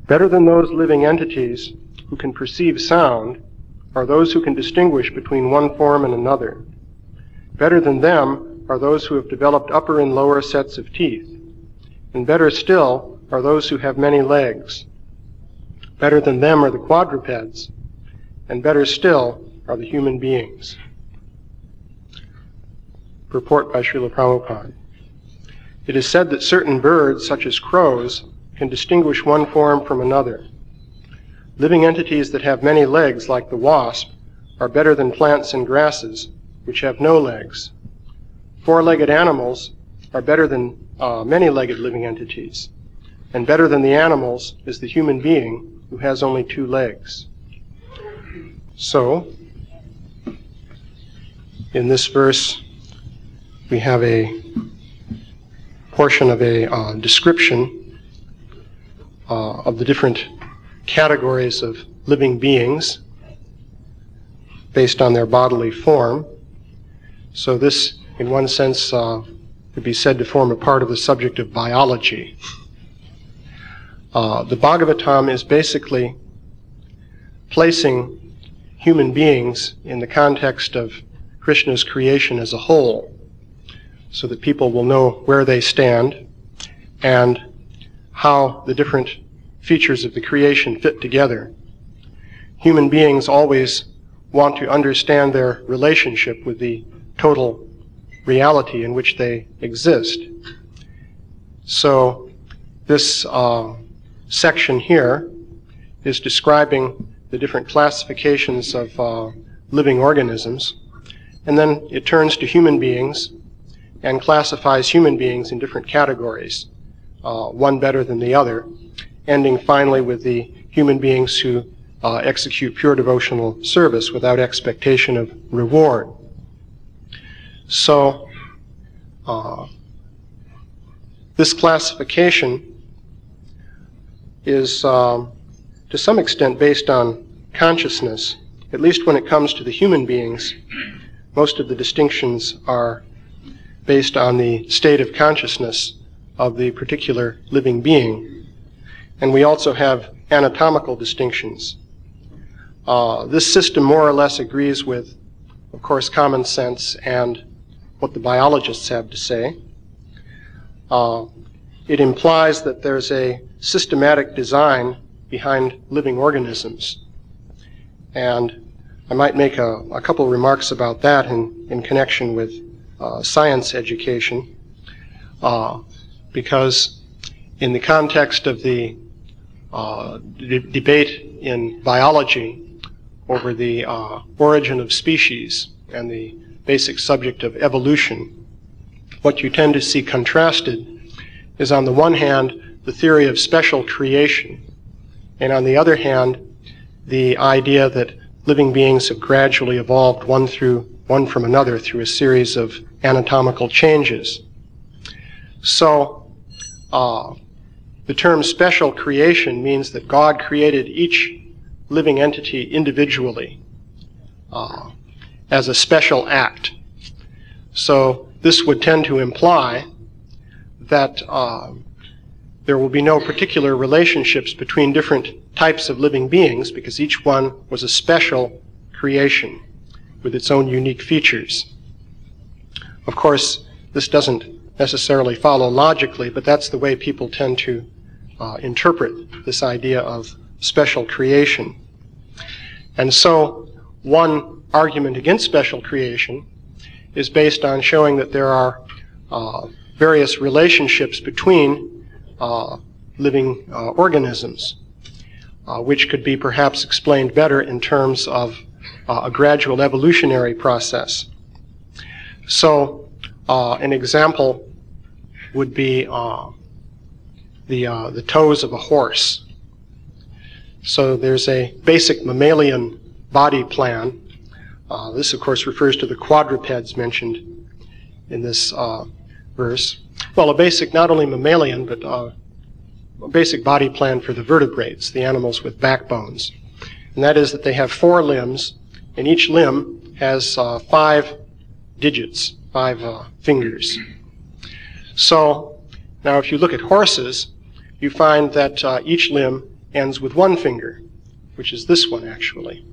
Better than those living entities who can perceive sound are those who can distinguish between one form and another. Better than them are those who have developed upper and lower sets of teeth. And better still are those who have many legs. Better than them are the quadrupeds, and better still are the human beings. Purport by Srila Prabhupada. It is said that certain birds, such as crows, can distinguish one form from another. Living entities that have many legs, like the wasp, are better than plants and grasses, which have no legs. Four-legged animals are better than many-legged living entities, and better than the animals is the human being who has only 2 legs. So, in this verse, we have a portion of a description of the different categories of living beings based on their bodily form. So this, in one sense, could be said to form a part of the subject of biology. The Bhagavatam is basically placing human beings in the context of Krishna's creation as a whole, so that people will know where they stand and how the different features of the creation fit together. Human beings always want to understand their relationship with the total reality in which they exist. So this section here is describing the different classifications of living organisms, and then it turns to human beings and classifies human beings in different categories, one better than the other, ending finally with the human beings who execute pure devotional service without expectation of reward. So, this classification is to some extent based on consciousness. At least when it comes to the human beings, most of the distinctions are based on the state of consciousness of the particular living being. And we also have anatomical distinctions. This system more or less agrees with, of course, common sense and what the biologists have to say. It implies that there's a systematic design behind living organisms. And I might make a couple remarks about that in connection with science education, because in the context of the debate in biology over the origin of species and the basic subject of evolution, what you tend to see contrasted is, on the one hand, the theory of special creation, and on the other hand, the idea that living beings have gradually evolved one from another through a series of anatomical changes. So, the term special creation means that God created each living entity individually as a special act. So this would tend to imply that there will be no particular relationships between different types of living beings, because each one was a special creation with its own unique features. Of course, this doesn't necessarily follow logically, but that's the way people tend to interpret this idea of special creation. And so one argument against special creation is based on showing that there are various relationships between living organisms, which could be perhaps explained better in terms of a gradual evolutionary process. So an example would be the toes of a horse. So there's a basic mammalian body plan. This, of course, refers to the quadrupeds mentioned in this verse. Well, a basic, not only mammalian, but a basic body plan for the vertebrates, the animals with backbones. And that is that they have 4 limbs, and each limb has 5 digits, 5 fingers. So, now if you look at horses, you find that each limb ends with one finger, which is this one actually.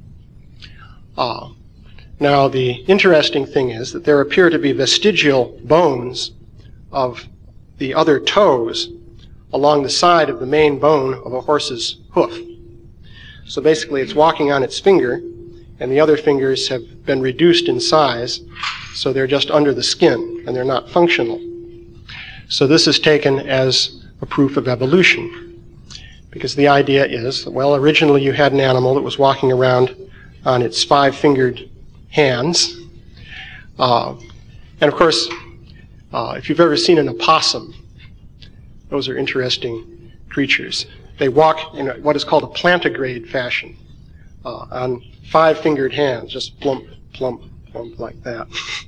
Now the interesting thing is that there appear to be vestigial bones of the other toes along the side of the main bone of a horse's hoof. So basically it's walking on its finger, and the other fingers have been reduced in size, so they're just under the skin, and they're not functional. So this is taken as a proof of evolution, because the idea is that, well, originally you had an animal that was walking around on its 5-fingered hands. And of course, if you've ever seen an opossum, those are interesting creatures. They walk in what is called a plantigrade fashion, on 5-fingered hands, just plump, plump, plump like that.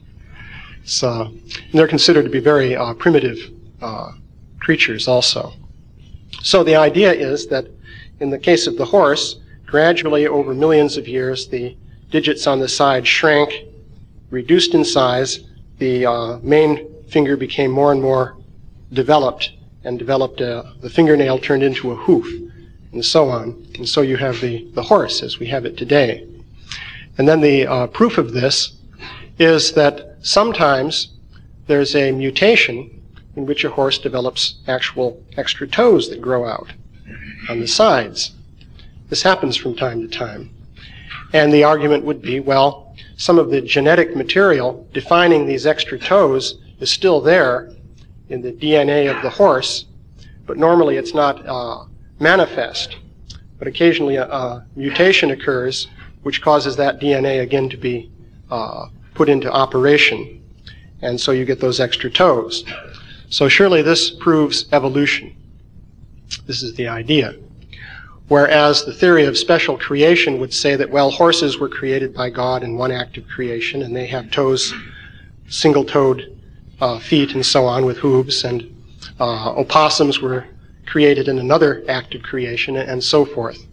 So, and they're considered to be very primitive creatures also. So the idea is that in the case of the horse, gradually over millions of years, the digits on the side shrank, reduced in size, the main finger became more and more developed, and developed the fingernail turned into a hoof, and so on. And so you have the horse as we have it today. And then the proof of this is that sometimes there's a mutation in which a horse develops actual extra toes that grow out on the sides. This happens from time to time. And the argument would be, well, some of the genetic material defining these extra toes is still there in the DNA of the horse, but normally it's not manifest. But occasionally a mutation occurs which causes that DNA again to be put into operation. And so you get those extra toes. So surely this proves evolution. This is the idea. Whereas the theory of special creation would say that, well, horses were created by God in one act of creation, and they have toes, single-toed feet and so on with hooves, and opossums were created in another act of creation, and so forth.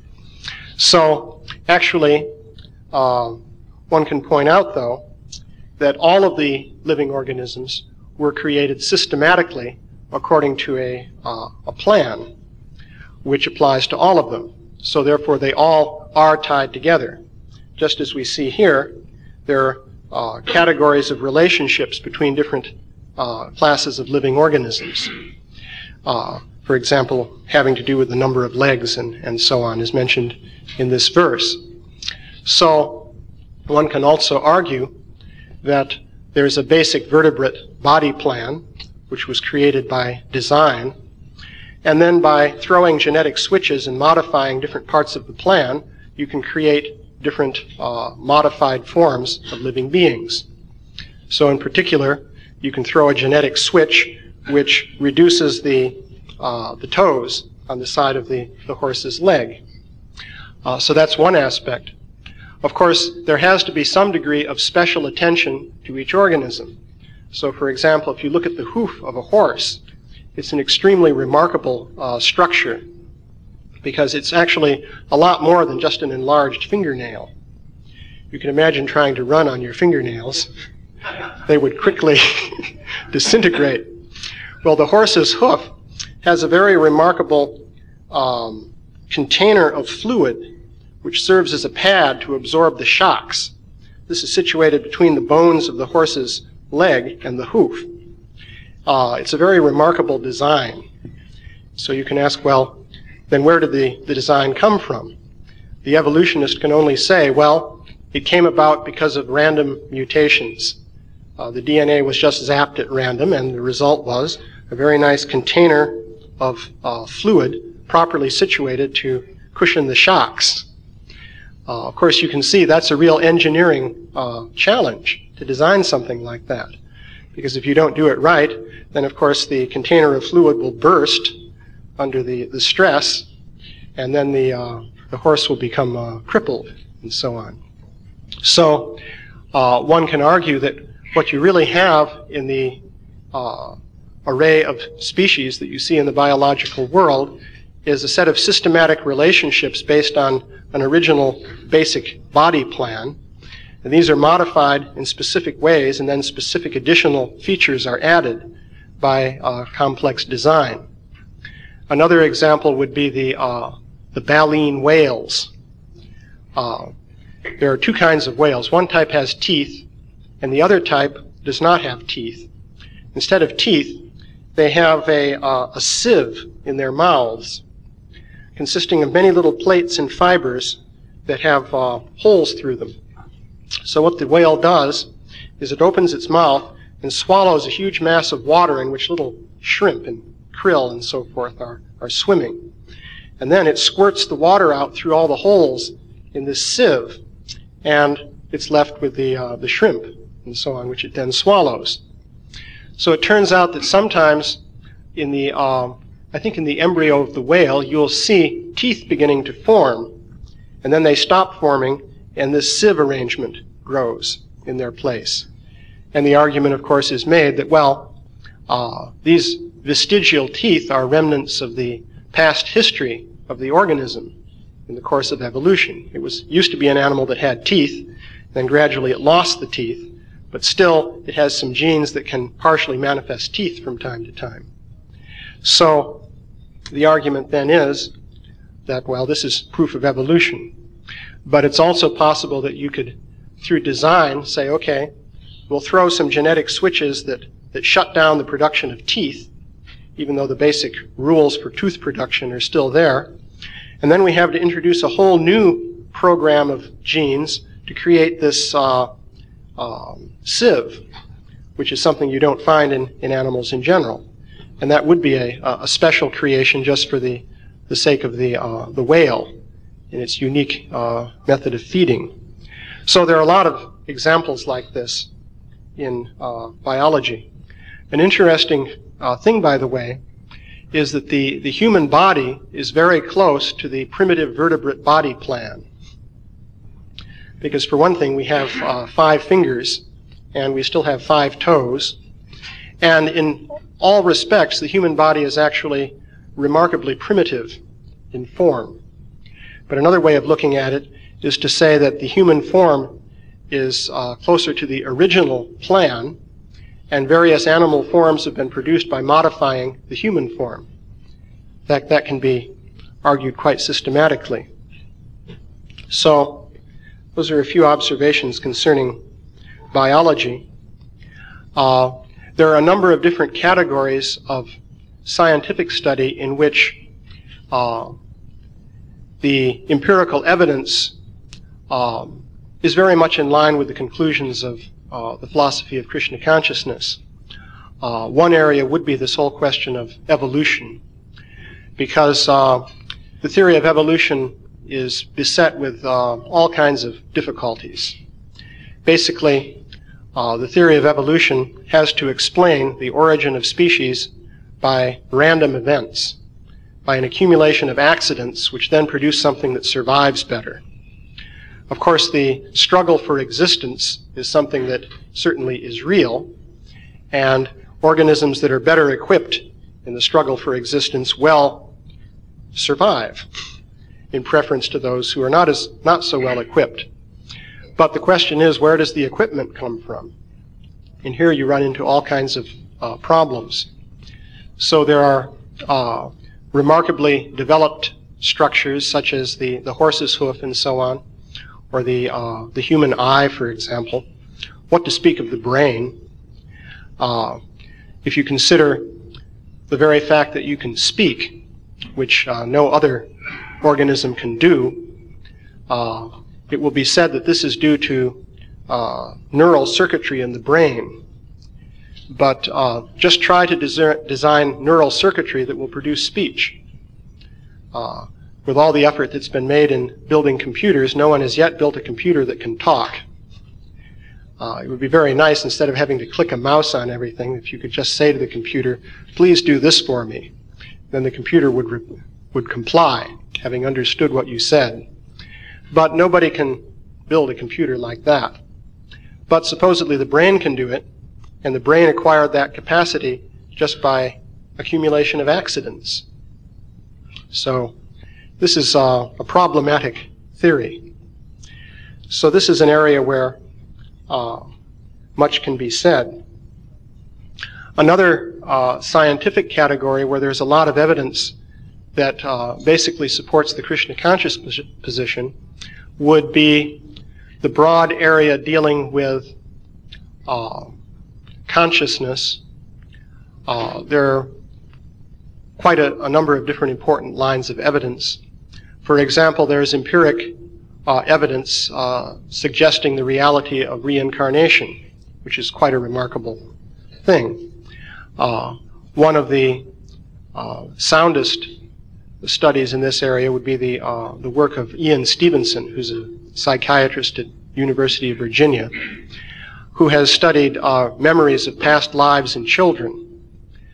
So actually, one can point out, though, that all of the living organisms were created systematically according to a plan, which applies to all of them. So therefore, they all are tied together. Just as we see here, there are categories of relationships between different classes of living organisms. For example, having to do with the number of legs and so on is mentioned in this verse. So one can also argue that there's a basic vertebrate body plan, which was created by design, and then by throwing genetic switches and modifying different parts of the plan, you can create different modified forms of living beings. So in particular, you can throw a genetic switch which reduces the toes on the side of the horse's leg. So that's one aspect. Of course, there has to be some degree of special attention to each organism. So for example, if you look at the hoof of a horse, it's an extremely remarkable structure because it's actually a lot more than just an enlarged fingernail. You can imagine trying to run on your fingernails. They would quickly disintegrate. Well, the horse's hoof has a very remarkable container of fluid which serves as a pad to absorb the shocks. This is situated between the bones of the horse's leg and the hoof. It's a very remarkable design. So you can ask, well, then where did the design come from? The evolutionist can only say, well, it came about because of random mutations. The DNA was just zapped at random, and the result was a very nice container of fluid properly situated to cushion the shocks. Of course, you can see that's a real engineering challenge to design something like that. Because if you don't do it right, then of course the container of fluid will burst under the stress, and then the horse will become crippled, and so on. So one can argue that what you really have in the array of species that you see in the biological world is a set of systematic relationships based on an original basic body plan. And these are modified in specific ways, and then specific additional features are added by complex design. Another example would be the baleen whales. There are two kinds of whales. One type has teeth, and the other type does not have teeth. Instead of teeth, they have a sieve in their mouths, consisting of many little plates and fibers that have holes through them. So what the whale does is it opens its mouth and swallows a huge mass of water in which little shrimp and krill and so forth are swimming. And then it squirts the water out through all the holes in this sieve, and it's left with the shrimp and so on, which it then swallows. So it turns out that sometimes in the, I think in the embryo of the whale, you'll see teeth beginning to form, and then they stop forming, and this sieve arrangement grows in their place. And the argument, of course, is made that, well, these vestigial teeth are remnants of the past history of the organism in the course of evolution. It used to be an animal that had teeth, then gradually it lost the teeth, but still it has some genes that can partially manifest teeth from time to time. So the argument then is that, well, this is proof of evolution. But it's also possible that you could, through design, say, okay, we'll throw some genetic switches that shut down the production of teeth, even though the basic rules for tooth production are still there. And then we have to introduce a whole new program of genes to create this sieve, which is something you don't find in animals in general. And that would be a special creation just for the sake of the whale in its unique method of feeding. So there are a lot of examples like this in biology. An interesting thing, by the way, is that the human body is very close to the primitive vertebrate body plan. Because for one thing, we have 5 fingers, and we still have 5 toes. And in all respects, the human body is actually remarkably primitive in form. But another way of looking at it is to say that the human form is closer to the original plan, and various animal forms have been produced by modifying the human form. In fact, that can be argued quite systematically. So, those are a few observations concerning biology. There are a number of different categories of scientific study in which the empirical evidence is very much in line with the conclusions of the philosophy of Krishna consciousness. One area would be this whole question of evolution, because the theory of evolution is beset with all kinds of difficulties. Basically, the theory of evolution has to explain the origin of species by random events, by an accumulation of accidents which then produce something that survives better. Of course, the struggle for existence is something that certainly is real, and organisms that are better equipped in the struggle for existence will survive, in preference to those who are not so well equipped. But the question is, where does the equipment come from? And here you run into all kinds of problems. So there are remarkably developed structures, such as the horse's hoof and so on, or the human eye, for example. What to speak of the brain? If you consider the very fact that you can speak, which no other organism can do, it will be said that this is due to neural circuitry in the brain. But just try to design neural circuitry that will produce speech. With all the effort that's been made in building computers, no one has yet built a computer that can talk. It would be very nice, instead of having to click a mouse on everything, if you could just say to the computer, please do this for me. Then the computer would comply, having understood what you said. But nobody can build a computer like that. But supposedly the brain can do it, and the brain acquired that capacity just by accumulation of accidents. So this is a problematic theory. So this is an area where much can be said. Another scientific category where there's a lot of evidence that basically supports the Krishna conscious position would be the broad area dealing with consciousness. There are quite a number of different important lines of evidence. For example, there's empiric evidence suggesting the reality of reincarnation, which is quite a remarkable thing. One of the soundest studies in this area would be the work of Ian Stevenson, who's a psychiatrist at University of Virginia, who has studied memories of past lives in children.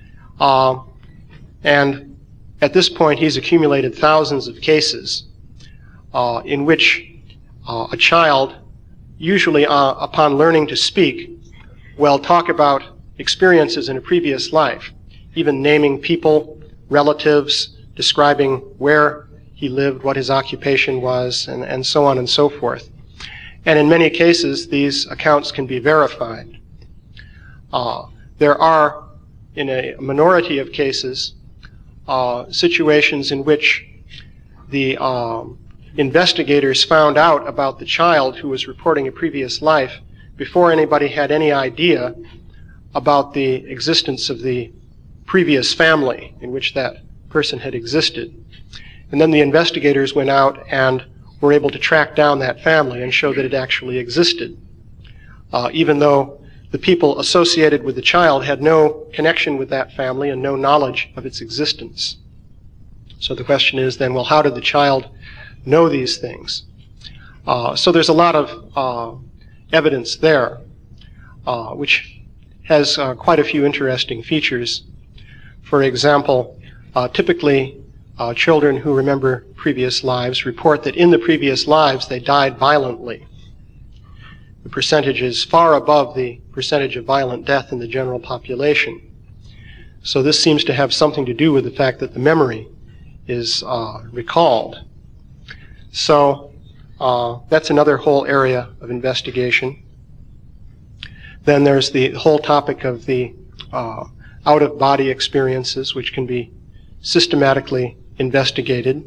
And at this point, he's accumulated thousands of cases in which a child, usually upon learning to speak, will talk about experiences in a previous life, even naming people, relatives, describing where he lived, what his occupation was, and so on and so forth. And in many cases, these accounts can be verified. There are, in a minority of cases, situations in which the investigators found out about the child who was reporting a previous life before anybody had any idea about the existence of the previous family in which that person had existed. And then the investigators went out and were able to track down that family and show that it actually existed, even though the people associated with the child had no connection with that family and no knowledge of its existence. So the question is then, well, how did the child know these things? So there's a lot of evidence there, which has quite a few interesting features. For example, typically children who remember previous lives report that in the previous lives they died violently. The percentage is far above the percentage of violent death in the general population. So this seems to have something to do with the fact that the memory is recalled. So that's another whole area of investigation. Then there's the whole topic of the out-of-body experiences, which can be systematically investigated.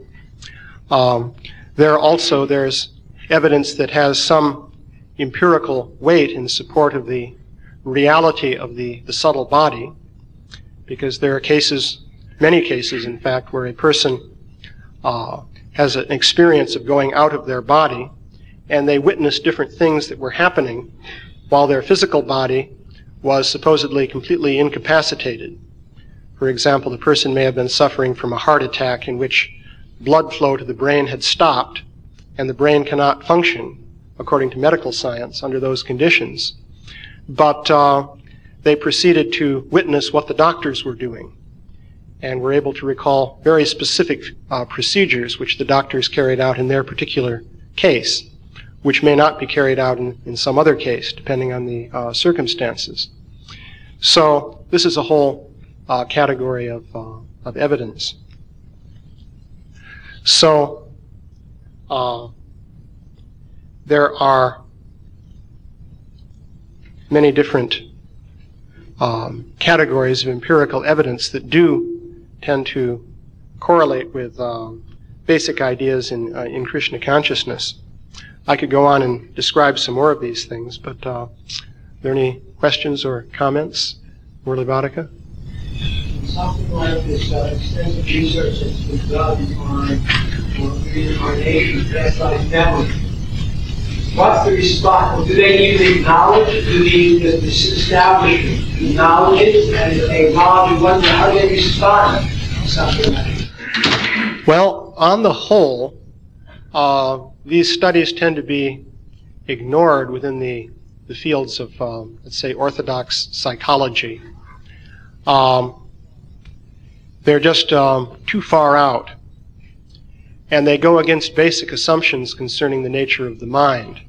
There's evidence that has some empirical weight in support of the reality of the subtle body, because there are cases, many cases in fact, where a person has an experience of going out of their body, and they witness different things that were happening while their physical body was supposedly completely incapacitated. For example, the person may have been suffering from a heart attack in which blood flow to the brain had stopped, and the brain cannot function, according to medical science, under those conditions. But they proceeded to witness what the doctors were doing, and were able to recall very specific procedures which the doctors carried out in their particular case, which may not be carried out in some other case, depending on the circumstances. So this is a whole category of evidence. So there are many different categories of empirical evidence that do tend to correlate with basic ideas in Krishna consciousness. I could go on and describe some more of these things, but are there any questions or comments? Murli Bhattacharya? Something like this extensive research that's been done on reincarnation, past life memory. What's the response? Do they even acknowledge? Do the establishment acknowledge it and acknowledge what? How do they respond to something like that? Well, on the whole, these studies tend to be ignored within the fields of, let's say, orthodox psychology. They're just too far out, and they go against basic assumptions concerning the nature of the mind.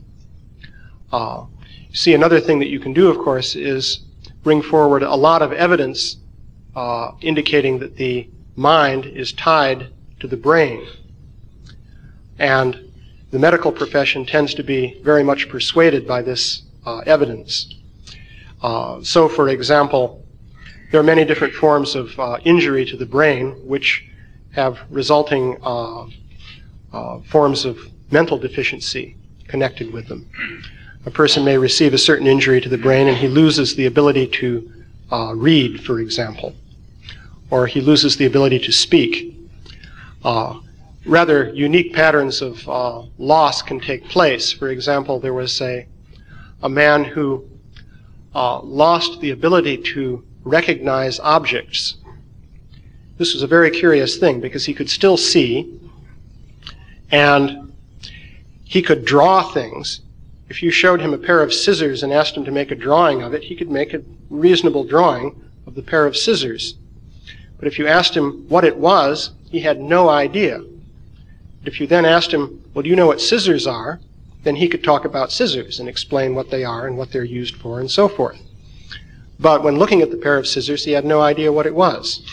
See, another thing that you can do, of course, is bring forward a lot of evidence indicating that the mind is tied to the brain. And the medical profession tends to be very much persuaded by this evidence. So, for example, there are many different forms of injury to the brain which have resulting forms of mental deficiency connected with them. A person may receive a certain injury to the brain and he loses the ability to read, for example, or he loses the ability to speak. Rather unique patterns of loss can take place. For example, there was a man who lost the ability to recognize objects. This was a very curious thing because he could still see and he could draw things. If you showed him a pair of scissors and asked him to make a drawing of it, he could make a reasonable drawing of the pair of scissors. But if you asked him what it was, he had no idea. If you then asked him, well, do you know what scissors are? Then he could talk about scissors and explain what they are and what they're used for and so forth. But when looking at the pair of scissors, he had no idea what it was.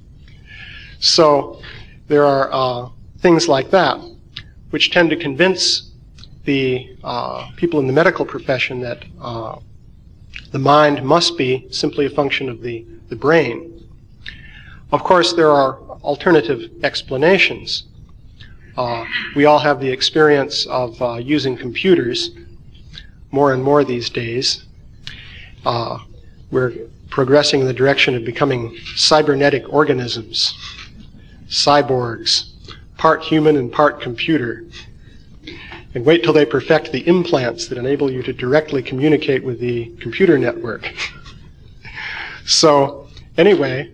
So there are things like that which tend to convince the people in the medical profession that the mind must be simply a function of the brain. Of course, there are alternative explanations. We all have the experience of using computers more and more these days. We're progressing in the direction of becoming cybernetic organisms, cyborgs, part human and part computer. And wait till they perfect the implants that enable you to directly communicate with the computer network. So, anyway,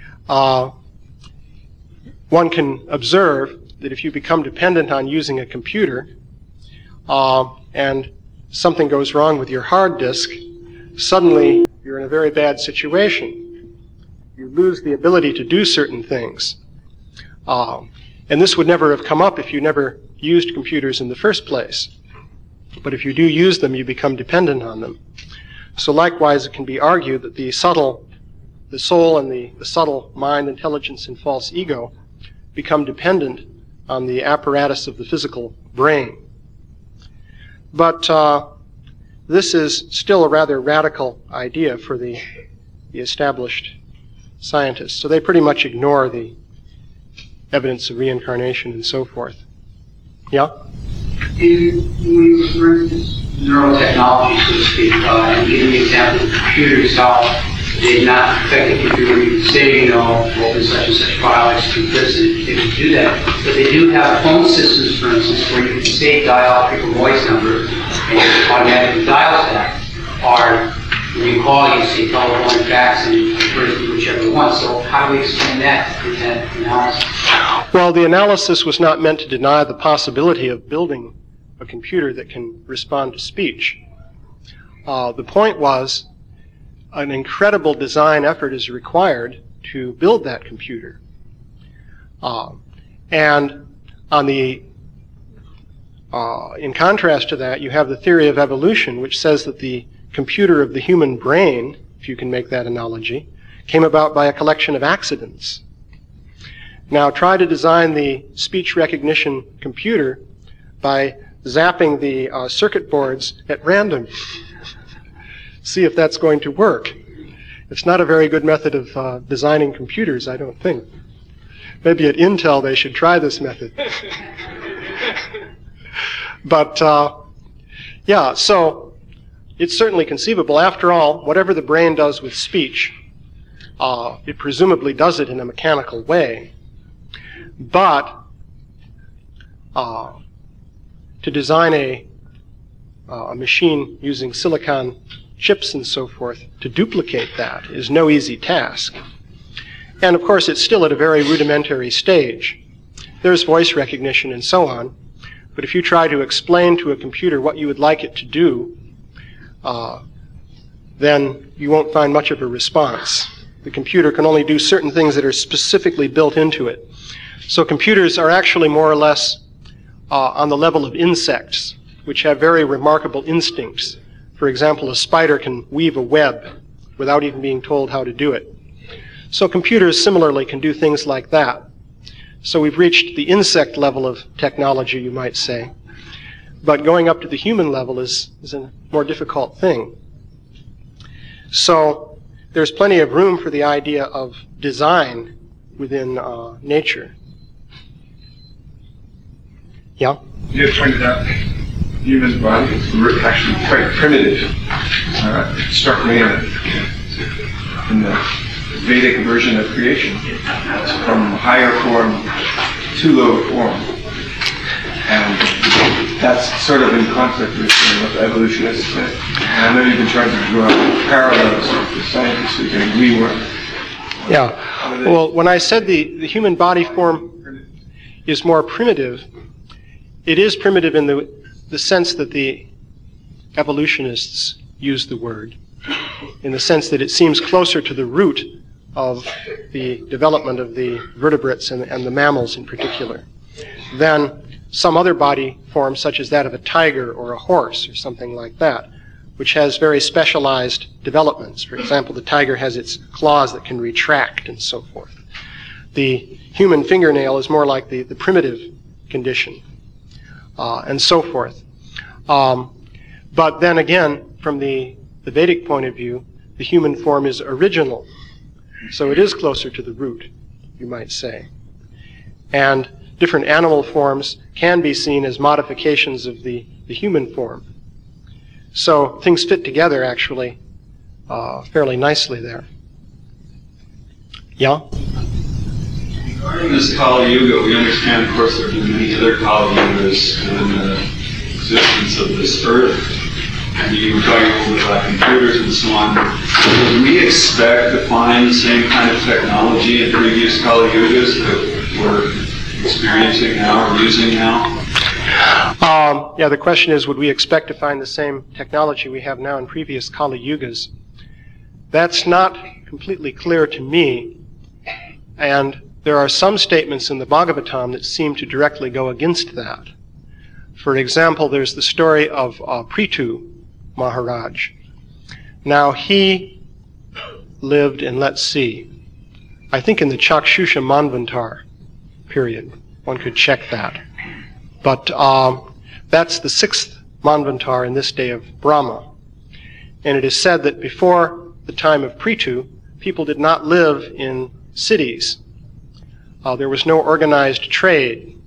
one can observe that if you become dependent on using a computer and something goes wrong with your hard disk, suddenly you're in a very bad situation. You lose the ability to do certain things. And this would never have come up if you never used computers in the first place. But if you do use them, you become dependent on them. So likewise, it can be argued that the soul and the subtle mind, intelligence, and false ego become dependent on the apparatus of the physical brain. But this is still a rather radical idea for the established scientists. So they pretty much ignore the evidence of reincarnation and so forth. Yeah? When you refer to neurotechnology, so to speak, and giving the example of computers, how they did not affect the computer. You could say, open such and such file, execute this, and they would do that. But they do have phone systems, for instance, where you can say dial a people voice number, and it automatically dials that. Or when you call, you say telephone and fax, and it refers to whichever one. So how do we explain that in that analysis? Well, the analysis was not meant to deny the possibility of building a computer that can respond to speech. The point was an incredible design effort is required to build that computer. And on the in contrast to that, you have the theory of evolution, which says that the computer of the human brain, if you can make that analogy, came about by a collection of accidents. Now try to design the speech recognition computer by zapping the circuit boards at random. See if that's going to work. It's not a very good method of designing computers, I don't think. Maybe at Intel they should try this method. But, yeah, so it's certainly conceivable. After all, whatever the brain does with speech, it presumably does it in a mechanical way. But to design a machine using silicon chips and so forth to duplicate that is no easy task. And of course, it's still at a very rudimentary stage. There's voice recognition and so on. But if you try to explain to a computer what you would like it to do, then you won't find much of a response. The computer can only do certain things that are specifically built into it. So computers are actually more or less on the level of insects, which have very remarkable instincts. For example, a spider can weave a web without even being told how to do it. So computers similarly can do things like that. So we've reached the insect level of technology, you might say. But going up to the human level is a more difficult thing. So there's plenty of room for the idea of design within nature. Yeah? You had pointed out the human body is actually quite primitive. It struck me in the Vedic version of creation, from higher form to lower form. And that's sort of in conflict with what evolutionists say. And I know you've been trying to draw parallels with the scientists who think we were. Yeah. Well, when I said the human body form is more primitive, it is primitive in the sense that the evolutionists use the word, in the sense that it seems closer to the root of the development of the vertebrates and the mammals in particular than some other body form such as that of a tiger or a horse or something like that, which has very specialized developments. For example, the tiger has its claws that can retract and so forth. The human fingernail is more like the primitive condition, and so forth. But then again, from the Vedic point of view, the human form is original. So it is closer to the root, you might say. And different animal forms can be seen as modifications of the human form. So things fit together, actually, fairly nicely there. Yeah? Regarding this Kali Yuga, we understand, of course, there have been many other Kali Yugas in the existence of this earth. And you were talking a little bit about computers and so on. Would we expect to find the same kind of technology in previous Kali Yugas that we're experiencing now or using now? Yeah, the question is, would we expect to find the same technology we have now in previous Kali Yugas? That's not completely clear to me, and there are some statements in the Bhagavatam that seem to directly go against that. For example, there's the story of Prithu Maharaj. Now, he lived in, let's see, I think in the Chakshusha Manvantar period. One could check that. But that's the 6th Manvantar in this day of Brahma. And it is said that before the time of Prithu, people did not live in cities. There was no organized trade,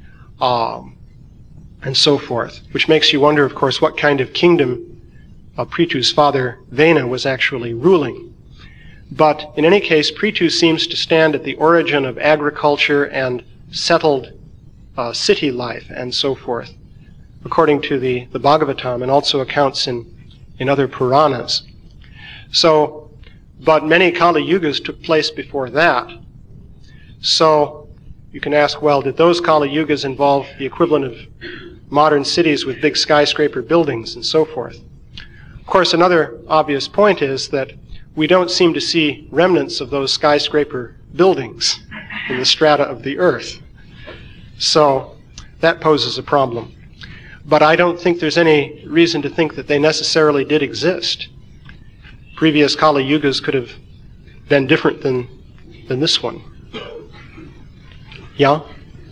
and so forth, which makes you wonder, of course, what kind of kingdom Prithu's father, Vena, was actually ruling. But in any case, Prithu seems to stand at the origin of agriculture and settled city life and so forth, according to the Bhagavatam, and also accounts in other Puranas. So, but many Kali Yugas took place before that. So you can ask, well, did those Kali Yugas involve the equivalent of modern cities with big skyscraper buildings and so forth? Of course, another obvious point is that we don't seem to see remnants of those skyscraper buildings in the strata of the earth. So that poses a problem. But I don't think there's any reason to think that they necessarily did exist. Previous Kali Yugas could have been different than this one. Yeah?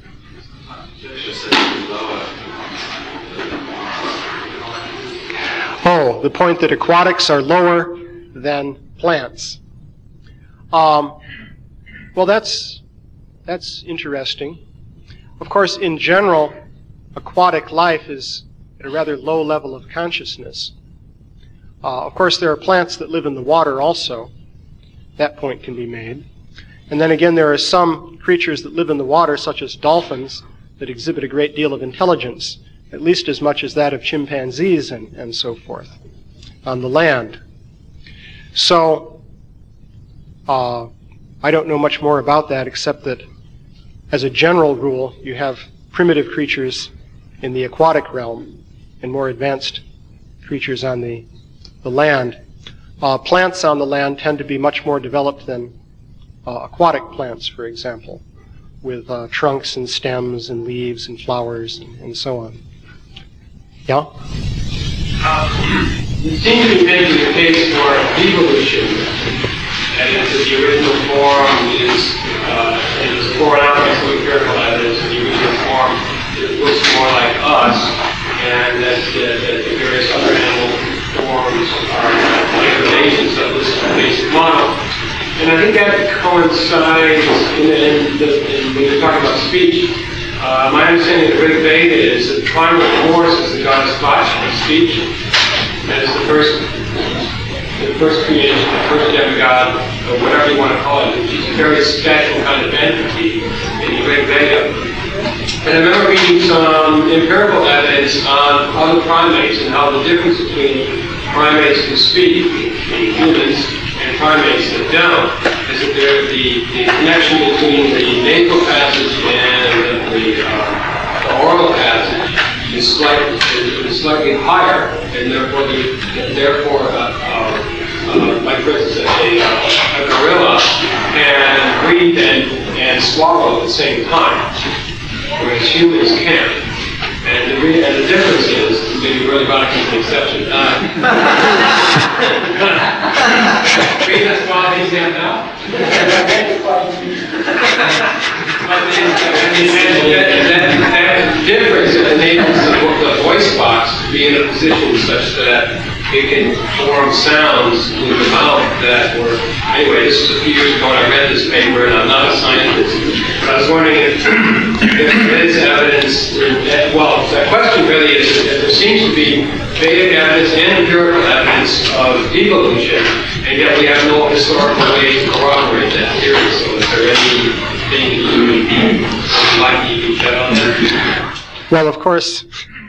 Oh, the point that aquatics are lower than plants. Well, that's interesting. Of course, in general, aquatic life is at a rather low level of consciousness. Of course, there are plants that live in the water also. That point can be made. And then again, there are some creatures that live in the water, such as dolphins, that exhibit a great deal of intelligence, at least as much as that of chimpanzees and so forth, on the land. So, I don't know much more about that, except that, as a general rule, you have primitive creatures in the aquatic realm and more advanced creatures on the land. Plants on the land tend to be much more developed than aquatic plants, for example, with trunks and stems and leaves and flowers and so on. Yeah? You seem to be making a case for devolution, that is, that the original form is, and it's before an outcome, so be careful, that is, the original form looks more like us, and that the various other animal forms are degradations of this basic model. And I think that coincides, when you're talking about speech, My understanding of the Rig Veda is that the primal force is the goddess Vacha, speech. That is the first creation, the first demigod, or whatever you want to call it. She's a very special kind of entity in the Rig Veda. And I remember reading some empirical evidence on other primates and how the difference between primates who speak, humans, and primates that don't, is that the connection between the nasal passage and the oral passage is slightly higher, and therefore, like for instance, a gorilla can breathe and swallow at the same time, whereas humans can't. And the difference is, maybe really Veronica is an exception. Breathe and swallow these hands out. That difference enables the voice box to be in a position such that it can form sounds with the mouth that were... Anyway, this was a few years ago and I read this paper, and I'm not a scientist. But I was wondering if there is evidence... Well, the question really is that there seems to be Vedic evidence and empirical evidence of devolution, and yet we have no historical way to corroborate that theory. So is there anything you would like to shed on that? Well, of course,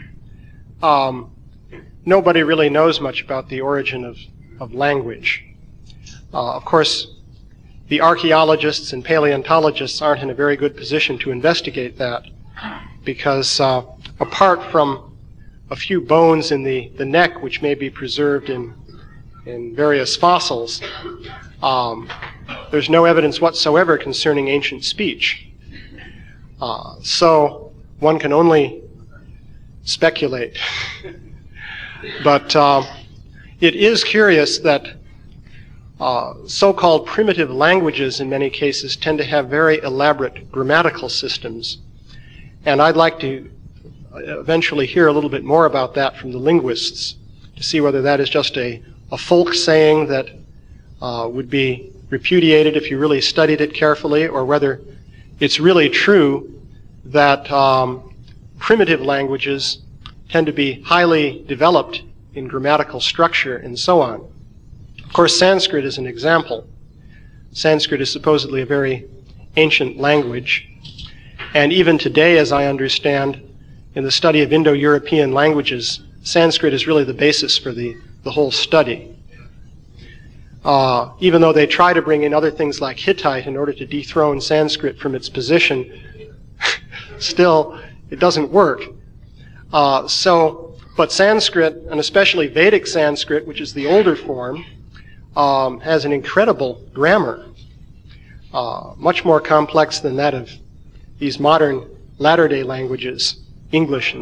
nobody really knows much about the origin of language. Of course, the archaeologists and paleontologists aren't in a very good position to investigate that, because apart from a few bones in the neck, which may be preserved in various fossils, there's no evidence whatsoever concerning ancient speech. So one can only speculate. But it is curious that so-called primitive languages in many cases tend to have very elaborate grammatical systems. And I'd like to eventually hear a little bit more about that from the linguists, to see whether that is just a folk saying that would be repudiated if you really studied it carefully, or whether it's really true that primitive languages tend to be highly developed in grammatical structure and so on. Of course, Sanskrit is an example. Sanskrit is supposedly a very ancient language, and even today, as I understand, in the study of Indo-European languages, Sanskrit is really the basis for the whole study. Even though they try to bring in other things like Hittite in order to dethrone Sanskrit from its position, still, it doesn't work. But Sanskrit, and especially Vedic Sanskrit, which is the older form, has an incredible grammar, much more complex than that of these modern latter-day languages, English.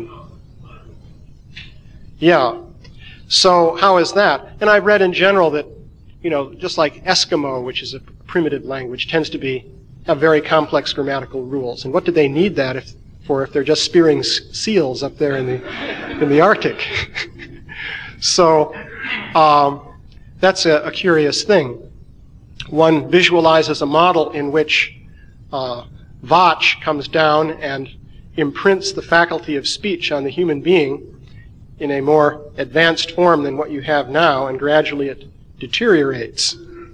So how is that? And I've read in general that, just like Eskimo, which is a primitive language, tends to have very complex grammatical rules. And what do they need that if they're just spearing seals up there in the Arctic? So that's a curious thing. One visualizes a model in which Vach comes down and imprints the faculty of speech on the human being in a more advanced form than what you have now, and gradually it deteriorates.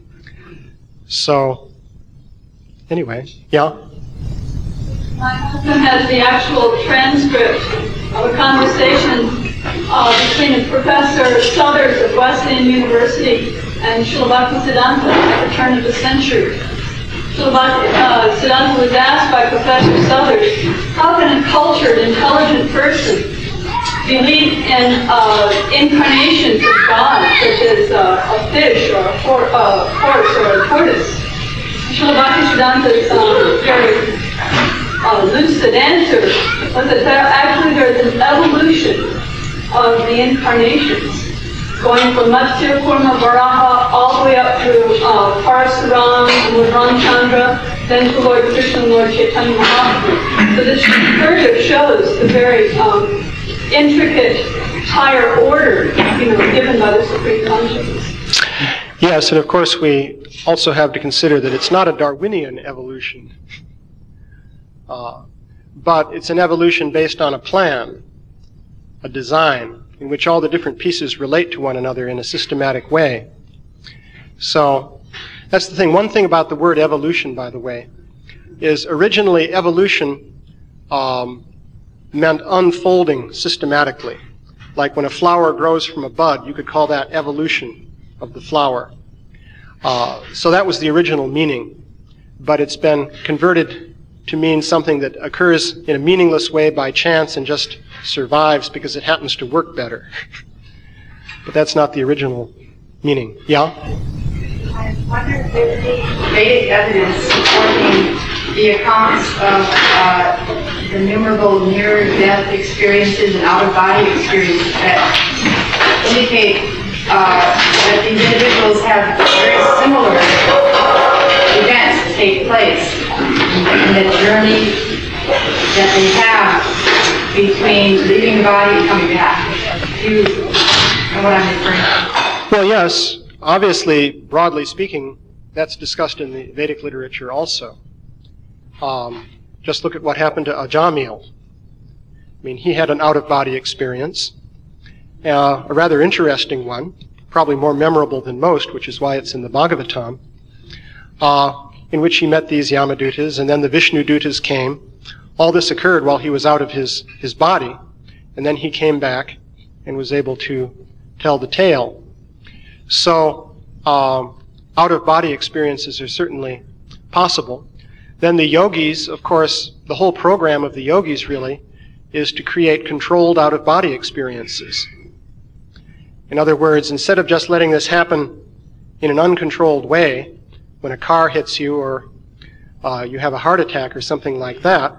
So, anyway, yeah? My husband has the actual transcript of a conversation between Professor Southers of Wesleyan University and Srila Bhaktisiddhanta at the turn of the century. Srila Siddhanta was asked by Professor Southers, how can a cultured, intelligent person believe in incarnations of God, such as a fish or a horse or a tortoise? Srila Bhaktisiddhanta's very lucid answer was that there's an evolution of the incarnations, going from Matsya Kurma Varaha all the way up through Parasuram, Lord Ramchandra, then to Lord Krishna and Lord Chaitanya Mahaprabhu. So this further shows the very intricate higher order, given by the Supreme Consciousness. Yes, and of course we also have to consider that it's not a Darwinian evolution. but it's an evolution based on a plan, a design, in which all the different pieces relate to one another in a systematic way. So that's the thing. One thing about the word evolution, by the way, is originally evolution meant unfolding systematically. Like when a flower grows from a bud, you could call that evolution of the flower. So that was the original meaning, but it's been converted to mean something that occurs in a meaningless way by chance and just survives because it happens to work better. But that's not the original meaning. Yeah? I wonder if there's any Vedic evidence supporting the accounts of the innumerable near-death experiences and out-of-body experiences that indicate that these individuals have very similar events take place in the journey that they have between leaving the body and coming back. Do you know what I'm referring to? Well, yes. Obviously, broadly speaking, that's discussed in the Vedic literature also. Just look at what happened to Ajamil. I mean, he had an out-of-body experience, a rather interesting one, probably more memorable than most, which is why it's in the Bhagavatam, in which he met these Yamadutas, and then the Vishnudutas came. All this occurred while he was out of his body, and then he came back and was able to tell the tale. So, out-of-body experiences are certainly possible. Then the yogis, of course, the whole program of the yogis really is to create controlled out-of-body experiences. In other words, instead of just letting this happen in an uncontrolled way, when a car hits you or you have a heart attack or something like that,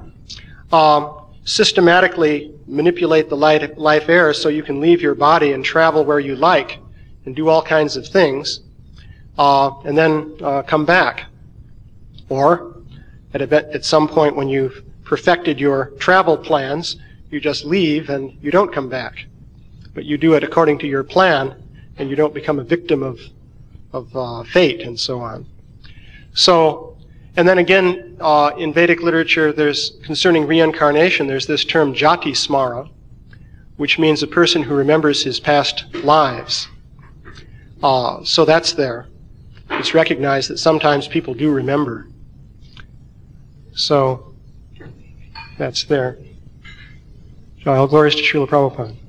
systematically manipulate the life air so you can leave your body and travel where you like and do all kinds of things, and then come back. Or at some point when you've perfected your travel plans, you just leave and you don't come back. But you do it according to your plan, and you don't become a victim of fate and so on. So, and then again, in Vedic literature, there's, concerning reincarnation, there's this term jati smara, which means a person who remembers his past lives. So that's there. It's recognized that sometimes people do remember. So, that's there. All glories to Srila Prabhupada.